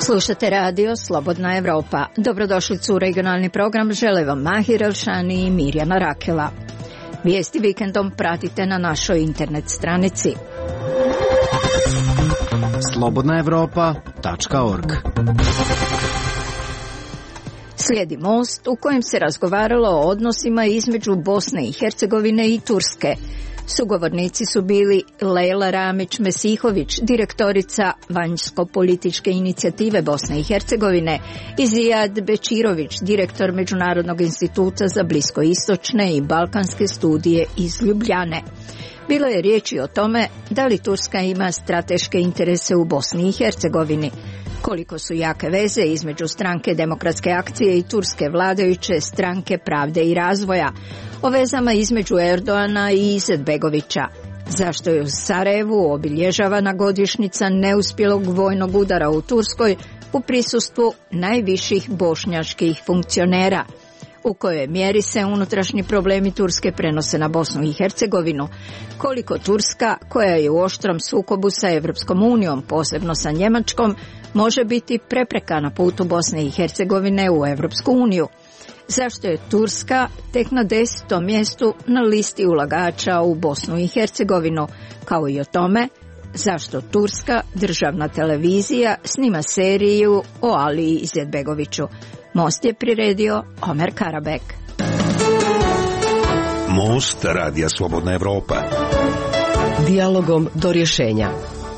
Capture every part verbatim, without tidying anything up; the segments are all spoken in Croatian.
Slušate radio Slobodna Evropa. Dobrodošlicu u regionalni program žele vam Mahir Elšani i Mirjana Rakela. Vijesti vikendom pratite na našoj internet stranici slobodna evropa tačka org. Slijedi Most u kojem se razgovaralo o odnosima između Bosne i Hercegovine i Turske. Sugovornici su bili Lejla Ramić-Mesihović, direktorica vanjsko-političke inicijative Bosne i Hercegovine, i Zijad Bečirović, direktor Međunarodnog instituta za bliskoistočne i balkanske studije iz Ljubljane. Bilo je riječi o tome da li Turska ima strateške interese u Bosni i Hercegovini, koliko su jake veze između Stranke demokratske akcije i turske vladajuće Stranke pravde i razvoja, o vezama između Erdoana i Izetbegovića, zašto je u Sarajevu obilježavana godišnjica neuspjelog vojnog udara u Turskoj u prisustvu najviših bošnjačkih funkcionera, u kojoj mjeri se unutrašnji problemi Turske prenose na Bosnu i Hercegovinu, koliko Turska, koja je u oštrom sukobu sa Evropskom unijom, posebno sa Njemačkom, može biti prepreka na putu Bosne i Hercegovine u Evropsku uniju. Zašto je Turska tek na desetom mjestu na listi ulagača u Bosnu i Hercegovinu, kao i o tome zašto turska državna televizija snima seriju o Aliji Izetbegoviću. Most je priredio Omer Karabek. Most radija Slobodna Evropa. Dijalogom do rješenja.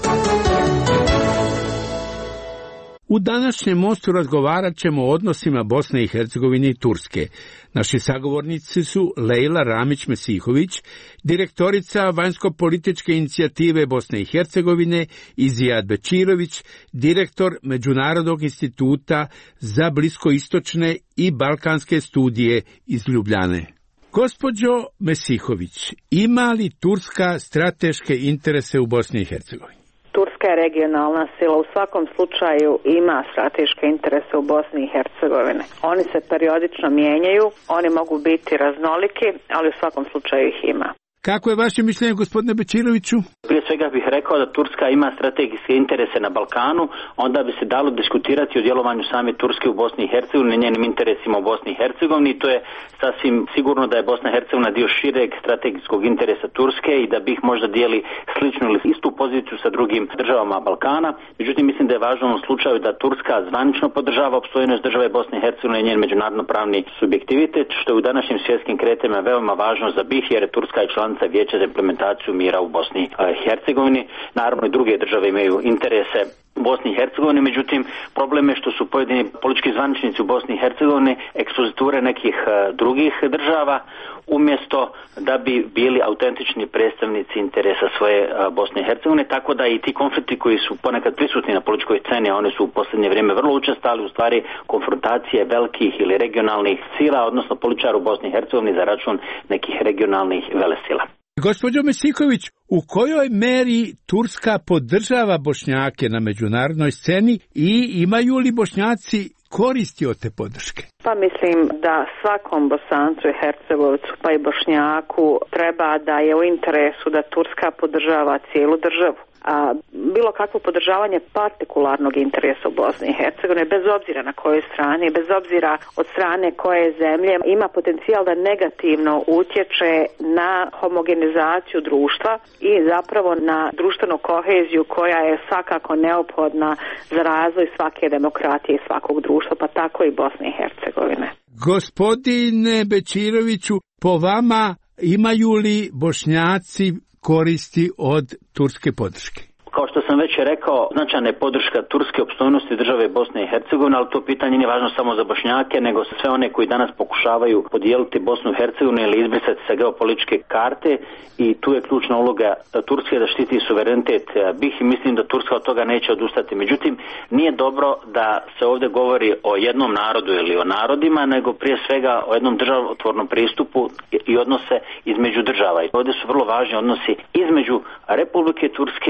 U današnjem Mostu razgovarat ćemo o odnosima Bosne i Hercegovine i Turske. Naši sagovornici su Lejla Ramić-Mesihović, direktorica vanjsko-političke inicijative Bosne i Hercegovine, i Zijad Bečirović, direktor Međunarodnog instituta za bliskoistočne i balkanske studije iz Ljubljane. Gospođo Mesihović, ima li Turska strateške interese u Bosni i Hercegovini? Turska je regionalna sila, u svakom slučaju ima strateške interese u Bosni i Hercegovini. Oni se periodično mijenjaju, oni mogu biti raznoliki, ali u svakom slučaju ih ima. Kako je vaše mišljenje, gospodine Bečiroviću? Prije svega bih rekao da Turska ima strategijske interese na Balkanu, onda bi se dalo diskutirati o djelovanju same Turske u Bosni i Hercegovini, njenim interesima u Bosni i Hercegovini. To je sasvim sigurno da je Bosna i Hercegovina dio šireg strategijskog interesa Turske i da bi ih možda dijeli sličnu ili istu poziciju sa drugim državama Balkana. Međutim, mislim da je važno u slučaju da Turska zvanično podržava opstojnost države Bosne i Hercegovine i njen međunarodno pravni subjektivitet, što je u današnjim svjetskim kretanjima veoma važno za B i H, jer je Turska i član Vijeća za implementaciju mira u Bosni i Hercegovini. Naravno i druge države imaju interese u Bosni i Hercegovini, međutim problem je što su pojedini politički zvaničnici u Bosni i Hercegovini ekspoziture nekih drugih država, umjesto da bi bili autentični predstavnici interesa svoje Bosne i Hercegovine, tako da i ti konflikti koji su ponekad prisutni na političkoj sceni, a oni su u posljednje vrijeme vrlo učestali, u stvari konfrontacije velikih ili regionalnih sila, odnosno političara u Bosni i Hercegovini za račun nekih regionalnih velesila. Gospođo Mesihović, u kojoj meri Turska podržava Bošnjake na međunarodnoj sceni i imaju li Bošnjaci koristi od te podrške? Pa mislim da svakom Bosancu i Hercegovcu, pa i Bošnjaku, treba da je u interesu da Turska podržava cijelu državu. A bilo kakvo podržavanje partikularnog interesa u Bosni i Hercegovini, bez obzira na kojoj strani, bez obzira od strane koje zemlje, ima potencijal da negativno utječe na homogenizaciju društva i zapravo na društvenu koheziju koja je svakako neophodna za razvoj svake demokratije i svakog društva, pa tako i Bosne i Hercegovine. Gospodine Bečiroviću, po vama imaju li Bošnjaci koristi od turske podrške? Kao što sam već rekao, značajna je podrška turske opstojnosti države Bosne i Hercegovine, ali to pitanje nije važno samo za Bošnjake, nego sve one koji danas pokušavaju podijeliti Bosnu i Hercegovinu ili izbrisati sa geopolitičke karte, i tu je ključna uloga Turske da štiti suverenitet B i H, i mislim da Turska od toga neće odustati. Međutim, nije dobro da se ovdje govori o jednom narodu ili o narodima, nego prije svega o jednom državotvornom pristupu i odnose između država. I ovdje su vrlo važni odnosi između Republike Turske i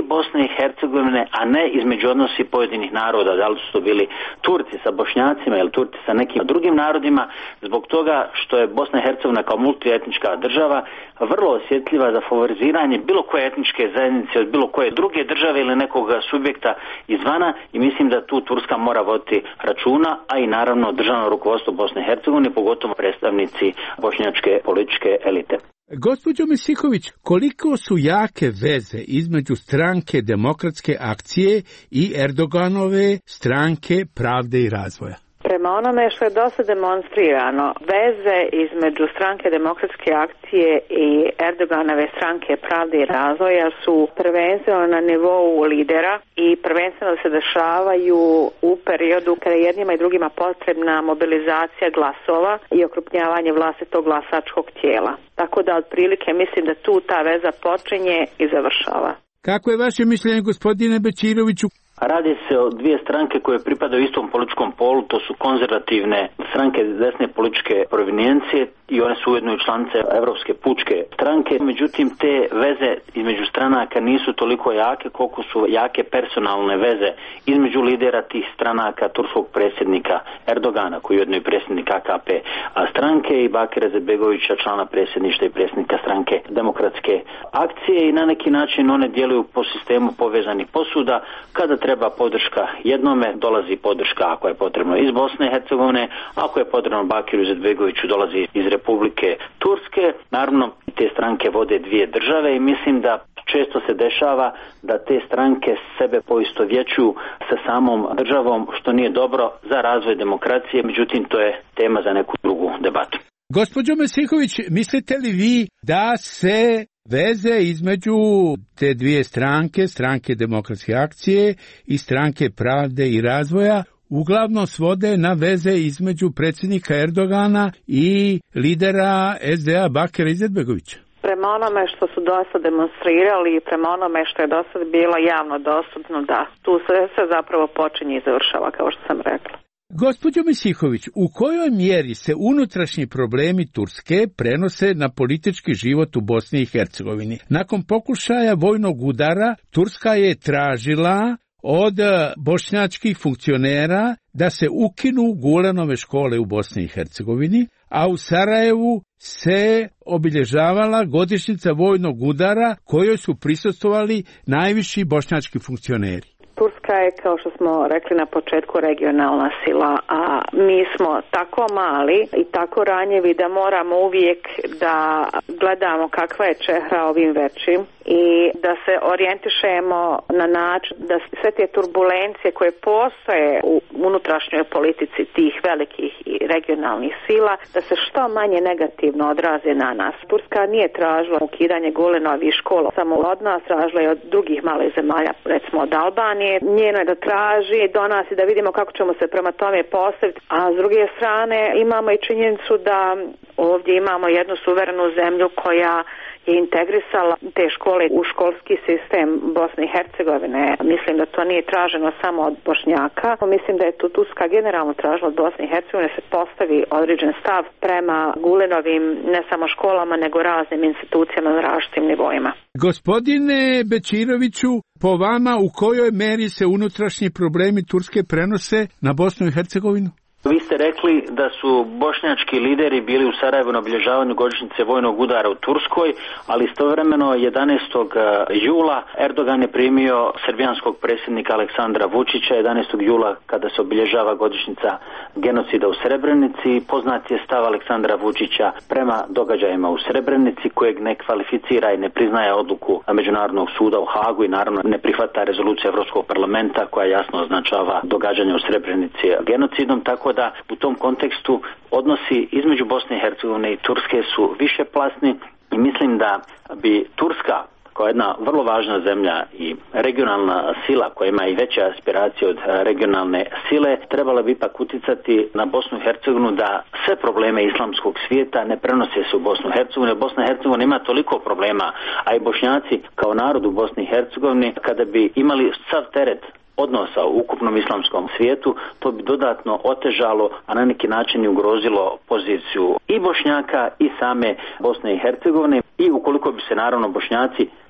Bosne i Hercegovine, a ne između odnosi pojedinih naroda, da li su to bili Turci sa Bošnjacima ili Turci sa nekim drugim narodima, zbog toga što je Bosna i Hercegovina kao multietnička država vrlo osjetljiva za favoriziranje bilo koje etničke zajednice od bilo koje druge države ili nekog subjekta izvana, i mislim da tu Turska mora voditi računa, a i naravno državno rukovodstvo Bosne i Hercegovine, pogotovo predstavnici bošnjačke političke elite. Gospođo Mesihović, koliko su jake veze između stranke Demokratske akcije i Erdoganove stranke Pravde i razvoja? Prema onome što je dosta demonstrirano, veze između stranke Demokratske akcije i Erdoganove stranke Pravde i razvoja su prvenstveno na nivou lidera i prvenstveno se dešavaju u periodu kada je jednima i drugima potrebna mobilizacija glasova i okrupnjavanje vlastitog glasačkog tijela. Tako da otprilike mislim da tu ta veza počinje i završava. Kako je vaše mišljenje, gospodine Bečiroviću? Radi se o dvije stranke koje pripadaju istom političkom polu, to su konzervativne stranke desne političke provenijencije i one su ujedno i članice Europske pučke stranke. Međutim, te veze između stranaka nisu toliko jake koliko su jake personalne veze između lidera tih stranaka, turskog predsjednika Erdogana, koji je ujedno i predsjednik A K P stranke, i Bakira Izetbegovića, člana predsjedništva i predsjednika stranke Demokratske akcije, i na neki način one djeluju po sistemu povezanih posuda. Kada treba podrška jednome, dolazi podrška ako je potrebno iz Bosne i Hercegovine, ako je potrebno Bakiru Izetbegoviću, dolazi iz Republike Turske. Naravno, te stranke vode dvije države i mislim da često se dešava da te stranke sebe poistovjećuju sa samom državom, što nije dobro za razvoj demokracije, međutim to je tema za neku drugu debatu. Gospođo Mesihović, mislite li vi da se veze između te dvije stranke, stranke Demokratske akcije i stranke Pravde i razvoja, uglavnom svode na veze između predsjednika Erdogana i lidera S D A Bakira Izetbegovića? Prema onome što su dosta demonstrirali i prema onome što je dosad bilo javno dostupno, da, tu sve se zapravo počinje i završava, kao što sam rekla. Gospođo Mesihović, u kojoj mjeri se unutrašnji problemi Turske prenose na politički život u Bosni i Hercegovini? Nakon pokušaja vojnog udara, Turska je tražila od bošnjačkih funkcionera da se ukinu Gulenove škole u Bosni i Hercegovini, a u Sarajevu se obilježavala godišnjica vojnog udara kojoj su prisustvovali najviši bošnjački funkcioneri. Turska je, kao što smo rekli na početku, regionalna sila, a mi smo tako mali i tako ranjivi da moramo uvijek da gledamo kakva je čehra ovim većim i da se orijentišemo na način da sve te turbulencije koje postoje u unutrašnjoj politici tih velikih i regionalnih sila, da se što manje negativno odraze na nas. Turska nije tražila ukidanje Gulenovih škola samo od nas, tražila je od drugih malih zemalja, recimo od Albanije. Njeno je da traži do nas i da vidimo kako ćemo se prema tome postaviti, a s druge strane imamo i činjenicu da ovdje imamo jednu suverenu zemlju koja je integrisala te škole u školski sistem Bosne i Hercegovine. Mislim da to nije traženo samo od Bošnjaka. Mislim da je tu Turska generalno tražila od Bosne i Hercegovine se postavi određen stav prema Gulenovim ne samo školama nego raznim institucijama na različitim nivoima. Gospodine Bečiroviću, po vama u kojoj meri se unutrašnji problemi Turske prenose na Bosnu i Hercegovinu? Vi ste rekli da su bošnjački lideri bili u Sarajevu na obilježavanju godišnjice vojnog udara u Turskoj, ali istovremeno jedanaestog jula Erdogan je primio srbijanskog predsjednika Aleksandra Vučića. jedanaestog jula kada se obilježava godišnjica genocida u Srebrenici, poznat je stav Aleksandra Vučića prema događajima u Srebrenici, kojeg ne kvalificira i ne priznaje odluku Međunarodnog suda u Hagu i naravno ne prihvata rezoluciju Europskog parlamenta koja jasno označava događanje u Srebrenici genocidom, tako da u tom kontekstu odnosi između Bosne i Hercegovine i Turske su višeplasni i mislim da bi Turska kao jedna vrlo važna zemlja i regionalna sila koja ima i veće aspiracije od regionalne sile trebala bi ipak utjecati na Bosnu i Hercegovinu da sve probleme islamskog svijeta ne prenose se u Bosnu i Hercegovinu. Bosna i Hercegovina ima toliko problema, a i Bošnjaci kao narod u Bosni i Hercegovini, kada bi imali sav teret odnosa u ukupnom islamskom svijetu, to bi dodatno otežalo, a na neki način i ugrozilo poziciju i Bošnjaka i same Bosne i Hercegovine. I ukoliko bi se naravno Bošnjaci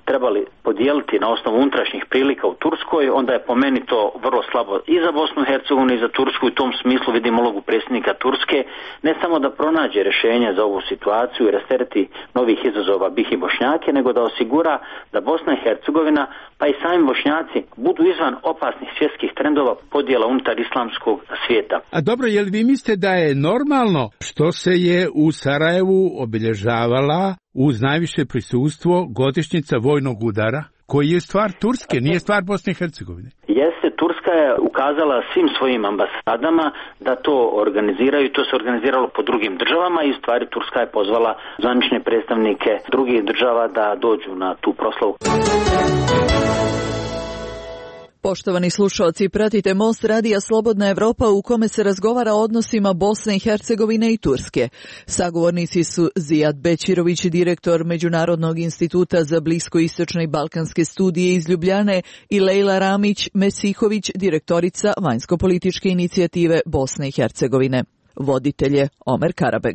trebali podijeliti na osnovu unutrašnjih prilika u Turskoj, onda je po meni to vrlo slabo i za Bosnu i Hercegovinu i za Tursku. I u tom smislu vidim ulogu predsjednika Turske ne samo da pronađe rješenje za ovu situaciju i rastereti novih izazova BiH i Bošnjake, nego da osigura da Bosna i Hercegovina pa i sami Bošnjaci budu izvan opasnih svjetskih trendova podjela unutar islamskog svijeta. A dobro, je li vi mislite da je normalno što se je u Sarajevu obilježavala uz najviše prisustvo godišnjica vojnog udara, koji je stvar Turske, nije stvar Bosne i Hercegovine? Jeste, Turska je ukazala svim svojim ambasadama da to organiziraju i to se organiziralo po drugim državama i u stvari Turska je pozvala zvanične predstavnike drugih država da dođu na tu proslavu. Poštovani slušalci, pratite Most radija Slobodna Evropa u kome se razgovara o odnosima Bosne i Hercegovine i Turske. Sagovornici su Zijad Bećirović, direktor Međunarodnog instituta za bliskoistočne i balkanske studije iz Ljubljane, i Lejla Ramić-Mesihović, direktorica vanjskopolitičke inicijative Bosne i Hercegovine. Voditelj je Omer Karabeg.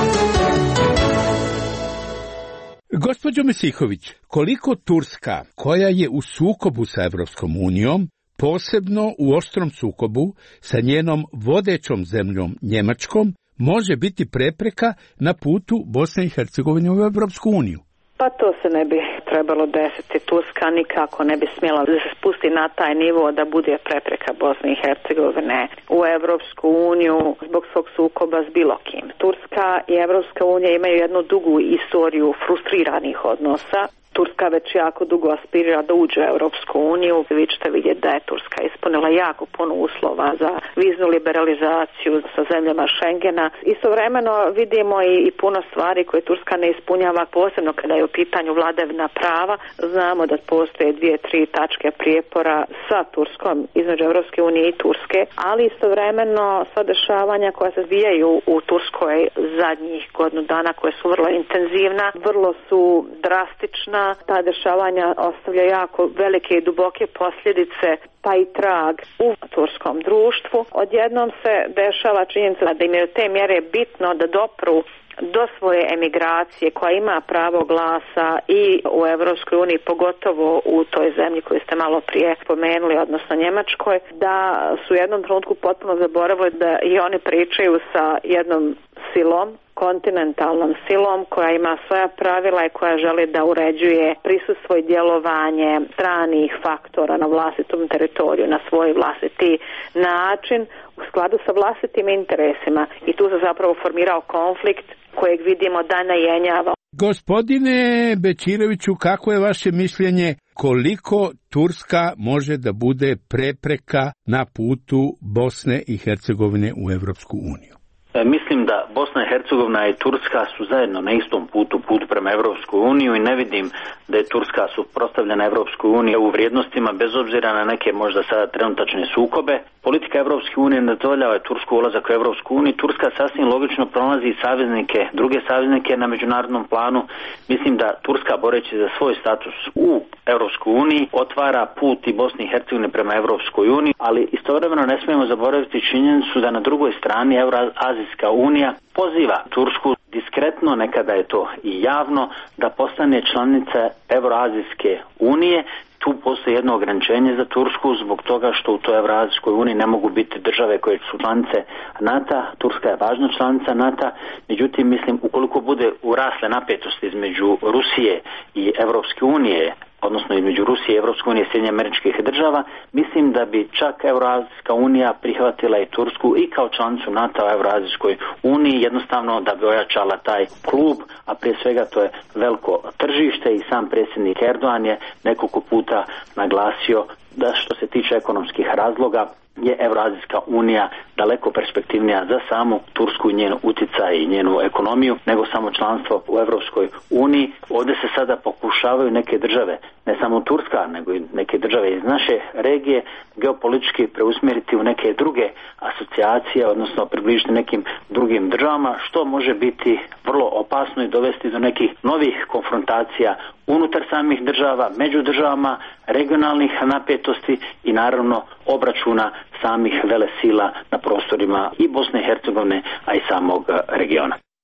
Gospođo Mesihović, koliko Turska, koja je u sukobu sa Evropskom unijom, posebno u oštrom sukobu sa njenom vodećom zemljom Njemačkom, može biti prepreka na putu Bosne i Hercegovine u Evropsku uniju? Pa to se ne bi trebalo desiti. Turska nikako ne bi smjela da se spusti na taj nivo da bude prepreka Bosne i Hercegovine u Evropsku uniju zbog svog sukoba s bilo kim. Turska i Evropska unija imaju jednu dugu istoriju frustriranih odnosa. Turska već jako dugo aspirira da uđe u Europsku uniju. Vi ćete vidjeti da je Turska ispunila jako puno uslova za viznu liberalizaciju sa zemljama Schengena. Istovremeno vidimo i, i puno stvari koje Turska ne ispunjava, posebno kada je u pitanju vladavina prava. Znamo da postoje dvije, tri tačke prijepora sa Turskom između Europske unije i Turske, ali istovremeno sva dešavanja koja se odvijaju u Turskoj zadnjih godinu dana, koje su vrlo intenzivna, vrlo su drastična. Ta dešavanja ostavlja jako velike i duboke posljedice pa i trag u turskom društvu. Odjednom se dešava činjenica da im je do te mjere bitno da dopru do svoje emigracije koja ima pravo glasa i u Evropskoj uniji, pogotovo u toj zemlji koju ste malo prije spomenuli, odnosno Njemačkoj, da su u jednom trenutku potpuno zaboravili da i oni pričaju sa jednom silom, kontinentalnom silom koja ima svoja pravila i koja želi da uređuje prisustvo i djelovanje stranih faktora na vlastitom teritoriju, na svoj vlastiti način, u skladu sa vlastitim interesima. I tu se zapravo formirao konflikt kojeg vidimo da ne jenjava. Gospodine Bećiroviću, kako je vaše mišljenje koliko Turska može da bude prepreka na putu Bosne i Hercegovine u Evropsku uniju? Mislim da Bosna i Hercegovina i Turska su zajedno na istom putu, putu prema Evropskoj uniji, i ne vidim da je Turska suprotstavljena Evropskoj uniji u vrijednostima, bez obzira na neke možda sada trenutačne sukobe. Politika Evropske unije ne dozvoljava Tursku ulazak u Evropsku uniju. Turska sasvim logično pronalazi saveznike, druge saveznike na međunarodnom planu. Mislim da Turska, boreći za svoj status u Evropskoj uniji, otvara put i Bosni i Hercegovine prema Evropskoj uniji, ali istovremeno ne smijemo zaboraviti činjenicu da na drugoj strani Evroazijska unija poziva Tursku diskretno, nekada je to i javno, da postane članica Evroazijske unije. Tu postoji jedno ograničenje za Tursku zbog toga što u toj Evroazijskoj uniji ne mogu biti države koje su članice NATO. Turska je važna članica NATO, međutim mislim ukoliko bude urasle napetosti između Rusije i Evropske unije, odnosno između Rusije i Evropske unije i Sjedinjenih Američkih Država, mislim da bi čak Evroazijska unija prihvatila i Tursku i kao članicu NATO u Evroazijskoj uniji, jednostavno da bi ojačala taj klub, a prije svega to je veliko tržište i sam predsjednik Erdogan je nekoliko puta naglasio da što se tiče ekonomskih razloga je Evroazijska unija daleko perspektivnija za samu Tursku i njen utjecaj i njenu ekonomiju nego samo članstvo u Evropskoj uniji. Ovdje se sada pokušavaju neke države, ne samo Turska, nego i neke države iz naše regije, geopolitički preusmjeriti u neke druge asocijacije, odnosno približiti nekim drugim državama, što može biti vrlo opasno i dovesti do nekih novih konfrontacija unutar samih država, među državama, regionalnih napetosti i naravno obračuna samih velesila na prostorima i Bosne i Hercegovine, a i samog regiona.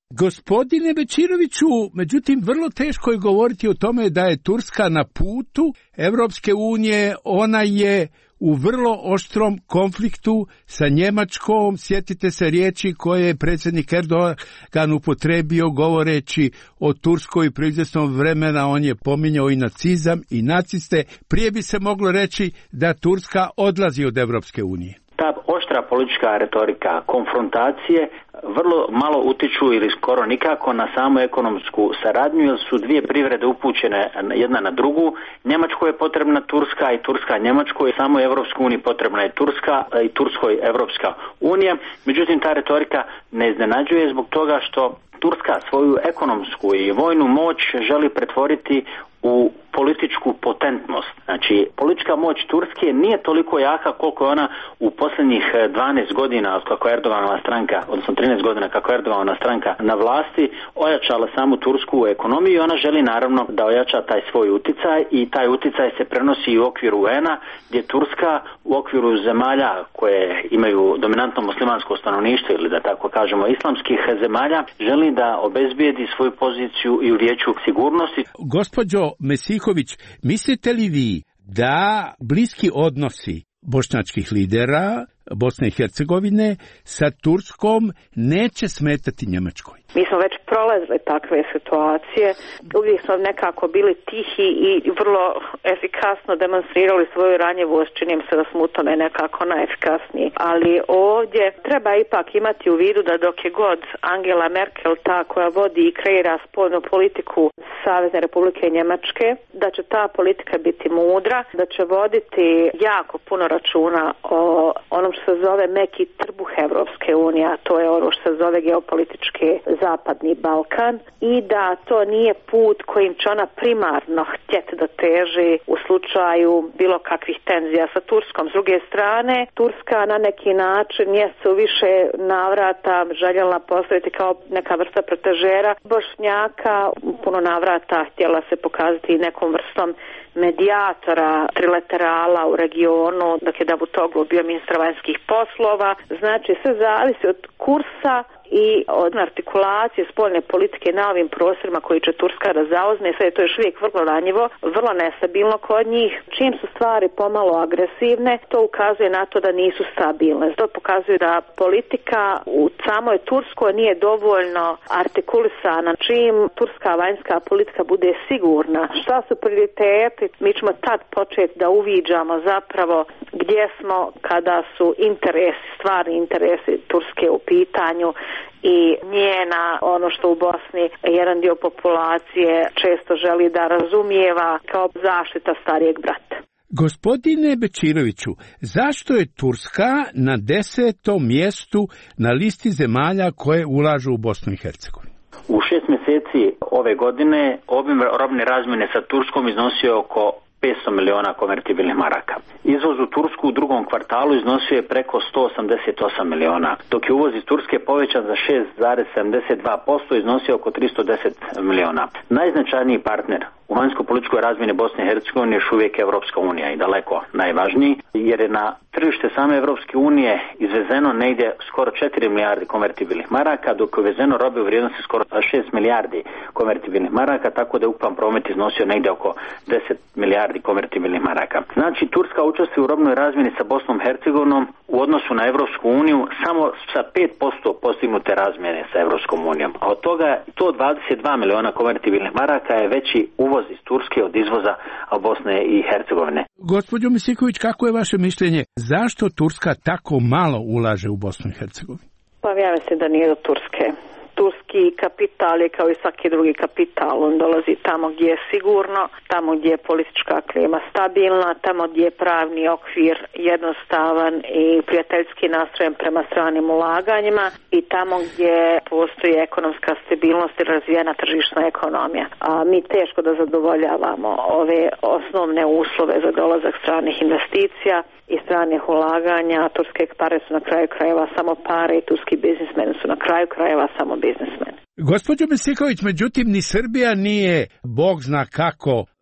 Gospodine Bečiroviću, međutim, vrlo teško je govoriti o tome da je Turska na putu Evropske unije. Ona je u vrlo oštrom konfliktu sa Njemačkom. Sjetite se riječi koje je predsjednik Erdogan upotrebio govoreći o Turskoj prije izvjesnog vremena. On je pominjao i nacizam i naciste. Prije bi se moglo reći da Turska odlazi od Evropske unije. Ta oštra politička retorika, konfrontacije vrlo malo utiču ili skoro nikako na samu ekonomsku saradnju, jer su dvije privrede upućene jedna na drugu. Njemačkoj je potrebna Turska i Turska Njemačkoj, samo Evropskoj uniji potrebna je Turska i Turskoj Evropska unija. Međutim, ta retorika ne iznenađuje zbog toga što Turska svoju ekonomsku i vojnu moć želi pretvoriti u političku potentnost. Znači, politička moć Turske nije toliko jaka koliko je ona u posljednjih dvanaest godina, kako je Erdoganova stranka, odnosno trinaest godina kako je Erdoganova stranka na vlasti, ojačala samu tursku ekonomiju i ona želi naravno da ojača taj svoj uticaj i taj uticaj se prenosi i u okviru U N-a, gdje Turska u okviru zemalja koje imaju dominantno muslimansko stanovništvo ili da tako kažemo islamskih zemalja, želi da obezbijedi svoju poziciju i u Vijeću sigurnosti. Gospođo Mesihović, mislite li vi da bliski odnosi bošnjačkih lidera Bosne i Hercegovine sa Turskom neće smetati Njemačkoj? Mi smo već prolazili takve situacije, uvijek smo nekako bili tihi i vrlo efikasno demonstrirali svoju ranjivost, činim se da smo u tome nekako najefikasniji. Ali ovdje treba ipak imati u vidu da dok je god Angela Merkel ta koja vodi i kreira spoljnu politiku Savezne Republike Njemačke, da će ta politika biti mudra, da će voditi jako puno računa o onom što se zove meki trbuh Evropske unije, a to je ono što se zove geopolitičke Zapadni Balkan, i da to nije put kojim će ona primarno htjeti da teži u slučaju bilo kakvih tenzija sa Turskom. S druge strane, Turska na neki način je se u više navrata željela postaviti kao neka vrsta protežera Bošnjaka, puno navrata htjela se pokazati nekom vrstom medijatora, trilaterala u regionu, dok je Davutoglu bio ministar vanjskih poslova. Znači, sve zavisi od kursa i od artikulacije spoljne politike na ovim prostorima koji će Turska da zauzme. Sve je to još uvijek vrlo ranjivo, vrlo nestabilno kod njih. Čim su stvari pomalo agresivne, to ukazuje na to da nisu stabilne. To pokazuje da politika u samoj Turskoj nije dovoljno artikulisana. Čim turska vanjska politika bude sigurna, šta su prioriteti, mi ćemo tad početi da uviđamo zapravo gdje smo kada su interesi, stvarni interesi Turske u pitanju i njena, ono što u Bosni jedan dio populacije često želi da razumijeva kao zaštita starijeg brata. Gospodine Bečiroviću, zašto je Turska na desetom mjestu na listi zemalja koje ulažu u Bosnu i Hercegovinu? U šest mjeseci ove godine obim robne razmjene sa Turskom iznosio oko petsto miliona konvertibilnih maraka. Izvoz u Tursku u drugom kvartalu iznosio je preko sto osamdeset osam miliona, dok je uvoz iz Turske povećan za šest zarez sedamdeset dva posto, iznosio oko tristo deset miliona. Najznačajniji partner u vanjsko-političkoj razmjeni Bosne i Hercegovine još uvijek Evropska unija i daleko najvažniji, jer je na tržište same Evropske unije izvezeno negdje skoro četiri milijardi konvertibilnih maraka, dok je uvezeno robe u vrijednosti skoro šest milijardi konvertibilnih maraka, tako da je ukupan promet iznosio negdje oko deset milijardi konvertibilnih maraka. Znači, Turska učestvuje u robnoj razmjeni sa Bosnom i Hercegovinom u odnosu na Evropsku uniju samo sa pet posto postignute razmjene sa Evropskom unijom, a od toga sto dvadeset dva miliona konvertibilnih maraka je veći uvoz iz Turske od izvoza Bosne i Hercegovine. Gospođo Misiković, kako je vaše mišljenje? Zašto Turska tako malo ulaže u Bosnu i Hercegovinu? Pa ja mislim da nije do Turske. Turski kapital je kao i svaki drugi kapital, on dolazi tamo gdje je sigurno, tamo gdje je politička klima stabilna, tamo gdje je pravni okvir jednostavan i prijateljski nastrojen prema stranim ulaganjima i tamo gdje postoji ekonomska stabilnost i razvijena tržišna ekonomija. A mi teško da zadovoljavamo ove osnovne uslove za dolazak stranih investicija i stranih ulaganja. Turske pare su na kraju krajeva samo pare i turski biznismeni su na kraju krajeva samo biznismeni. Gospođo Misiković, međutim, ni Srbija nije, Bog zna kako,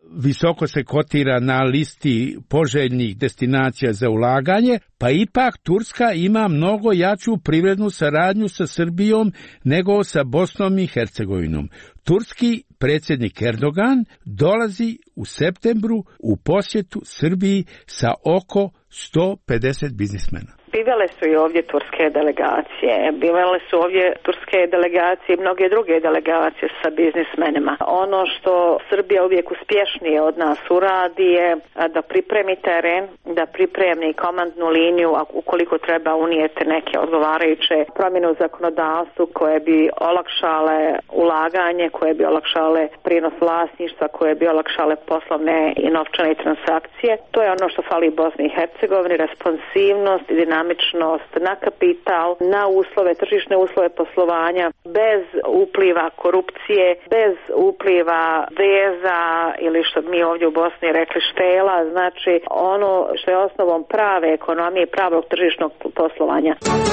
visoko se kotira na listi poželjnih destinacija za ulaganje, pa ipak Turska ima mnogo jaču privrednu saradnju sa Srbijom nego sa Bosnom i Hercegovinom. Turski predsjednik Erdogan dolazi u septembru u posjetu Srbiji sa oko sto pedeset biznismena. Bivale su i ovdje turske delegacije, bivale su ovdje turske delegacije i mnoge druge delegacije sa biznismenima. Ono što Srbija uvijek uspješnije od nas uradi je da pripremi teren, da pripremi komandnu liniju, a ukoliko treba unijeti neke odgovarajuće promjene u zakonodavstvu koje bi olakšale ulaganje, koje bi olakšale prijenos vlasništva, koje bi olakšale poslovne i novčane transakcije. To je ono što fali Bosni i Hercegovini, responsivnost i dinamika na kapital, na uslove, tržišne uslove poslovanja, bez upliva korupcije, bez upliva veza ili što mi ovdje u Bosni rekli štela, znači ono što je osnovom prave ekonomije i pravog tržišnog poslovanja.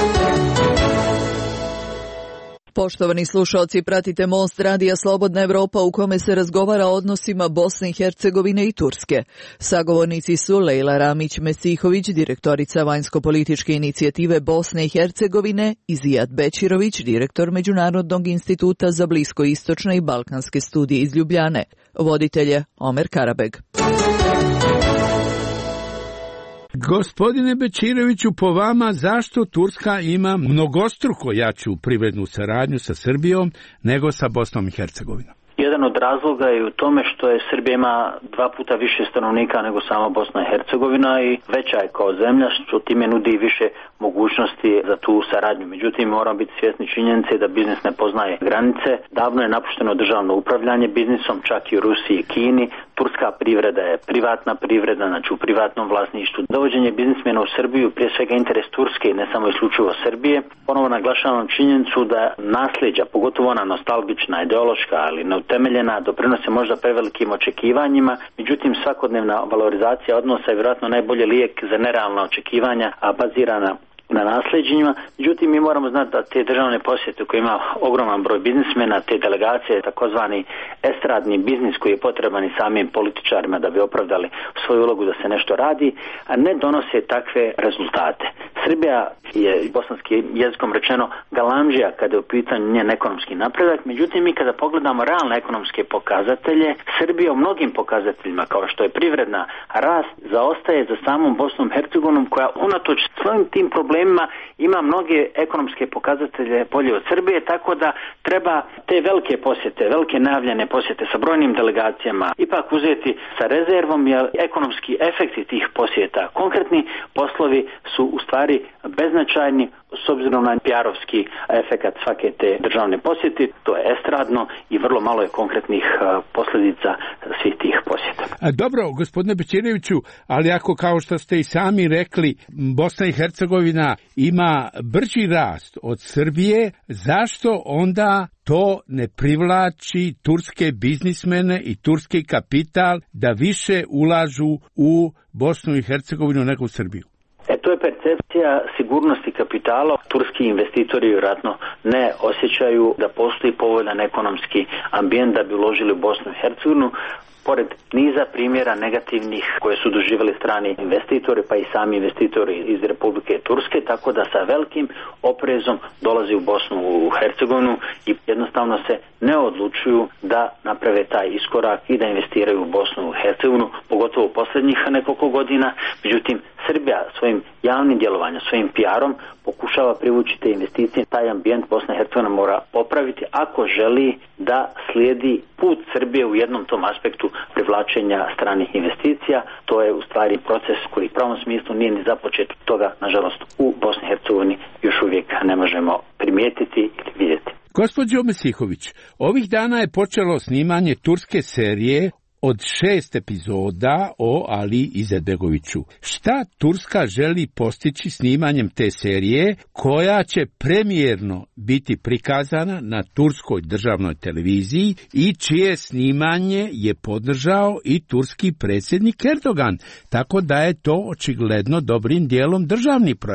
Poštovani slušalci, pratite Most radija Slobodna Evropa u kome se razgovara o odnosima Bosne i Hercegovine i Turske. Sagovornici su Lejla Ramić-Mesihović, direktorica vanjsko-političke inicijative Bosne i Hercegovine, i Zijad Bećirović, direktor Međunarodnog instituta za bliskoistočne i balkanske studije iz Ljubljane. Voditelj je Omer Karabeg. Gospodine Bećiroviću, po vama zašto Turska ima mnogostruko jaču privrednu saradnju sa Srbijom nego sa Bosnom i Hercegovinom? Jedan od razloga je u tome što je Srbija ima dva puta više stanovnika nego sama Bosna i Hercegovina i veća je kao zemlja, što time nudi više mogućnosti za tu saradnju. Međutim, moramo biti svjesni činjenice da biznis ne poznaje granice. Davno je napušteno državno upravljanje biznisom, čak i u Rusiji i Kini. Turska privreda je privatna privreda, znači u privatnom vlasništvu. Dovođenje biznismena u Srbiju, prije svega interes Turske i ne samo isključivo Srbije. Ponovo naglašavam činjenicu da nasljeđa, pogotovo ona nostalgična, ideološka, ali neutemeljena, doprinose možda prevelikim očekivanjima. Međutim, svakodnevna valorizacija odnosa je vjerojatno najbolji lijek za nerealna očekivanja, a bazirana na nasljeđenjima. Međutim, mi moramo znati da te državne posjete koje ima ogroman broj biznismena, te delegacije, takozvani estradni biznis koji je potreban i samim političarima da bi opravdali svoju ulogu da se nešto radi, a ne donose takve rezultate. Srbija je, bosanskim jezikom rečeno, galamđija kada je u pitanju njen ekonomski napredak. Međutim, mi kada pogledamo realne ekonomske pokazatelje, Srbija u mnogim pokazateljima, kao što je privredna rast, zaostaje za samom Bosnom i Hercegovinom, koja unatoč svojim tim problemima ima mnoge ekonomske pokazatelje bolje od Srbije, tako da treba te velike posjete, velike najavljene posjete sa brojnim delegacijama ipak uzeti sa rezervom, jer ekonomski efekti tih posjeta, konkretni poslovi su u stvari beznačajni s obzirom na P R-ovski efekat svake te državne posjete. To je estradno i vrlo malo je konkretnih posljedica svih tih posjeta. A dobro, gospodine Bećiroviću, ali ako, kao što ste i sami rekli, Bosna i Hercegovina ima brži rast od Srbije, zašto onda to ne privlači turske biznismene i turski kapital da više ulažu u Bosnu i Hercegovinu nego u Srbiju? E, to je percepcija sigurnosti kapitala. Turski investitori vjerojatno ne osjećaju da postoji povoljan ekonomski ambijent da bi uložili u Bosnu i Hercegovinu, pored niza primjera negativnih koje su doživjeli strani investitori, pa i sami investitori iz Republike Turske, tako da sa velikim oprezom dolazi u Bosnu u Hercegovinu i jednostavno se ne odlučuju da naprave taj iskorak i da investiraju u Bosnu i Hercegovinu, pogotovo u posljednjih nekoliko godina. Međutim, Srbija svojim javnim djelovanjem, svojim P R-om pokušava privući te investicije. Taj ambijent Bosna i Hercegovina mora popraviti ako želi da slijedi put Srbije u jednom tom aspektu privlačenja stranih investicija. To je u stvari proces koji u pravom smislu nije ni započet. Toga, nažalost, u Bosni i Hercegovini još uvijek ne možemo primijetiti ili vidjeti. Gospođo Mesihović, ovih dana je počelo snimanje turske serije od šest epizoda o Ali Izetbegoviću. Šta Turska želi postići snimanjem te serije, koja će premijerno biti prikazana na turskoj državnoj televiziji i čije snimanje je podržao i turski predsjednik Erdogan, tako da je to očigledno dobrim dijelom državni projekt?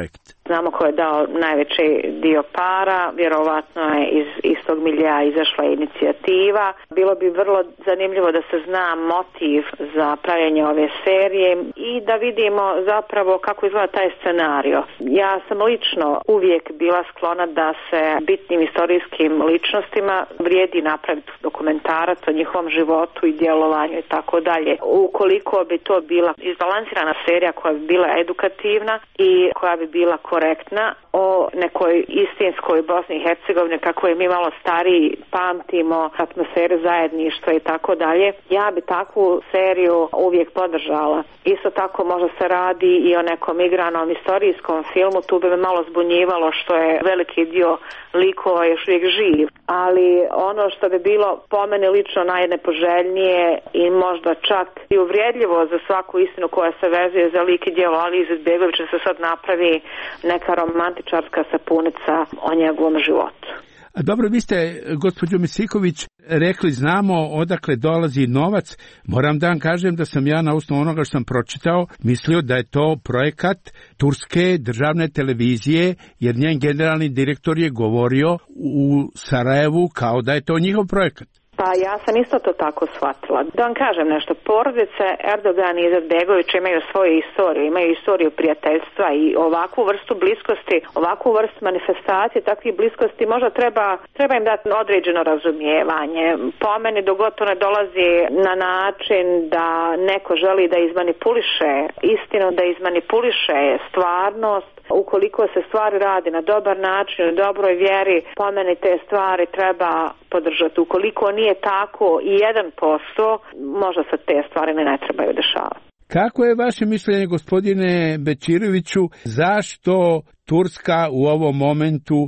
znamo ko je dao najveći dio para, vjerovatno je iz istog milija izašla inicijativa. Bilo bi vrlo zanimljivo da se zna motiv za pravljenje ove serije i da vidimo zapravo kako izgleda taj scenario. Ja sam lično uvijek bila sklona da se bitnim istorijskim ličnostima vrijedi napraviti dokumentarac o njihovom životu i djelovanju i tako dalje. Ukoliko bi to bila izbalansirana serija koja bi bila edukativna i koja bi bila korektna o nekoj istinskoj Bosni i Hercegovini, kako je mi malo stariji pamtimo atmosferu zajedništva i tako dalje, ja bi takvu seriju uvijek podržala. Isto tako možda se radi i o nekom igranom istorijskom filmu, tu bi me malo zbunjivalo što je veliki dio likova još uvijek živ, ali ono što bi bilo po mene lično najnepoželjnije i možda čak i uvrijedljivo za svaku istinu koja se vezuje za lik i djelo Alije Izetbegovića, se sad napravi neka romantičarska sapunica o njegovom životu. A dobro, vi ste, gospođo Mesiković, rekli znamo odakle dolazi novac. Moram da vam kažem da sam ja na osnovu onoga što sam pročitao mislio da je to projekat turske državne televizije, jer njen generalni direktor je govorio u Sarajevu kao da je to njihov projekat. Pa ja sam isto to tako shvatila. Da vam kažem nešto, porodice Erdogan i Izetbegović imaju svoju istoriju, imaju istoriju prijateljstva i ovakvu vrstu bliskosti, ovakvu vrstu manifestacije, takvih bliskosti možda treba, treba im dati određeno razumijevanje. Po meni dogod to ne dolazi na način da neko želi da izmanipuliše istinu, da izmanipuliše stvarnost, ukoliko se stvari radi na dobar način, u dobroj vjeri, po meni te stvari treba podržati. Ukoliko nije tako i jedan posto, možda se te stvari ne, ne trebaju dešavati. Kako je vaše mišljenje, gospodine Bečiroviću, zašto Turska u ovom momentu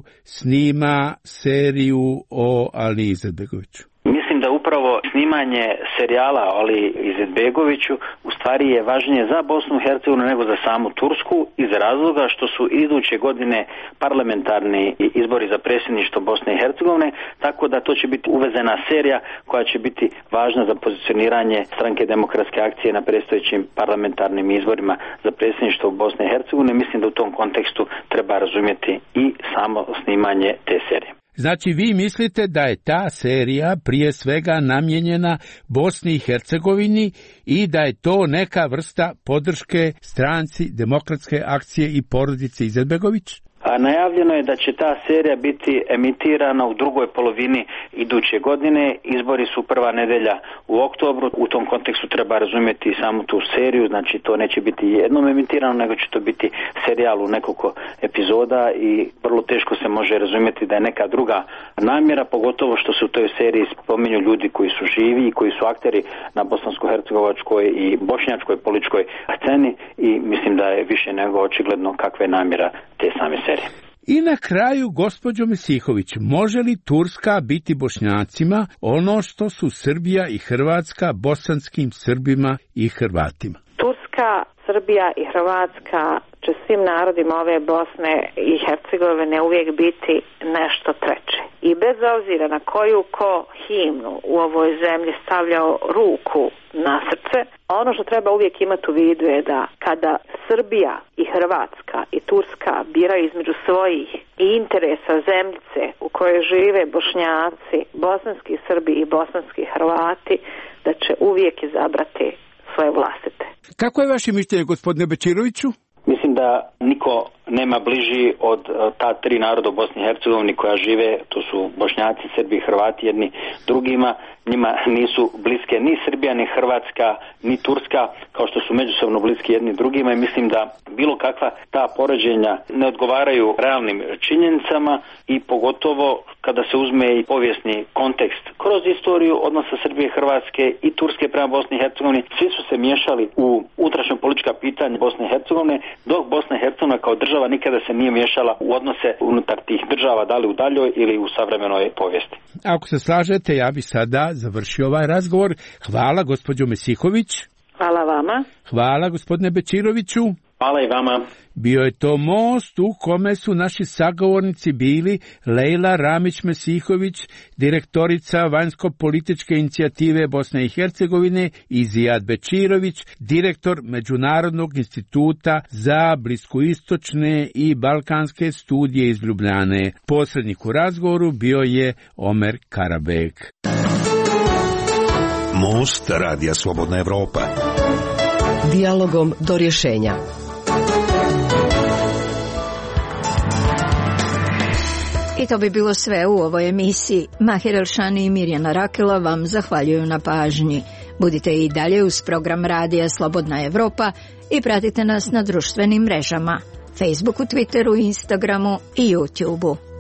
snima seriju o Aliji Izetbegoviću? Mislim da upravo snimanje serijala o Aliji Izetbegoviću u stvari je važnije za Bosnu i Hercegovinu nego za samu Tursku, iz razloga što su iduće godine parlamentarni izbori za predsjedništvo Bosne i Hercegovine, tako da to će biti uvezena serija koja će biti važna za pozicioniranje Stranke demokratske akcije na predstojećim parlamentarnim izborima za predsjedništvo Bosne i Hercegovine. Mislim da u tom kontekstu treba razumjeti i samo snimanje te serije. Znači, vi mislite da je ta serija prije svega namijenjena Bosni i Hercegovini i da je to neka vrsta podrške Stranci demokratske akcije i porodici Izetbegović? A najavljeno je da će ta serija biti emitirana u drugoj polovini iduće godine. Izbori su prva nedelja u oktobru. U tom kontekstu treba razumjeti i samu tu seriju. Znači, to neće biti jednom emitirano, nego će to biti serijal u nekoliko epizoda i vrlo teško se može razumjeti da je neka druga namjera, pogotovo što se u toj seriji spominju ljudi koji su živi i koji su akteri na bosansko-hercegovačkoj i bošnjačkoj političkoj sceni i mislim da je više nego očigledno kakva je namjera te same serije. I na kraju, gospođo Mesihović, može li Turska biti Bošnjacima ono što su Srbija i Hrvatska bosanskim Srbima i Hrvatima? Turska, Srbija i Hrvatska će svim narodima ove Bosne i Hercegovine uvijek biti nešto treće. I bez obzira na koju ko himnu u ovoj zemlji stavljao ruku na srce, ono što treba uvijek imati u vidu je da kada Srbija i Hrvatska i Turska biraju između svojih i interesa zemljice u kojoj žive Bošnjaci, bosanski Srbi i bosanski Hrvati, da će uvijek izabrati svoje vlastite. Kako je vaše mišljenje, gospodine Bečiroviću? Mislim da niko nema bliži od ta tri naroda u Bosni i Hercegovini koja žive, to su Bošnjaci, Srbi i Hrvati jedni drugima. Njima nisu bliske ni Srbija, ni Hrvatska, ni Turska, kao što su međusobno bliski jedni drugima i mislim da bilo kakva ta poređenja ne odgovaraju realnim činjenicama i pogotovo kada se uzme i povijesni kontekst kroz istoriju odnosa Srbije i Hrvatske i Turske prema Bosni i Hercegovini. Svi su se miješali u unutrašnja politička pitanja Bosne i Hercegovine, dok Bosna i Hercegovina kao država nikada se nije miješala u odnose unutar tih država, da li u daljoj ili u savremenoj povijesti. Ako se slažete, ja bi sada završio ovaj razgovor. Hvala, gospođo Mesihović. Hvala vama. Hvala, gospodine Bečiroviću. Hvala i vama. Bio je to most u kome su naši sagovornici bili Lejla Ramić-Mesihović, direktorica vanjsko-političke inicijative Bosne i Hercegovine, i Zijad Bečirović, direktor Međunarodnog instituta za bliskoistočne i balkanske studije iz Ljubljane. Posrednik u razgovoru bio je Omer Karabek. Most Radija Slobodna Evropa. Dijalogom do rješenja. I to bi bilo sve u ovoj emisiji. Mahir Elšani i Mirjana Rakela vam zahvaljuju na pažnji. Budite i dalje uz program Radija Slobodna Evropa i pratite nas na društvenim mrežama, Facebooku, Twitteru, Instagramu i YouTubeu.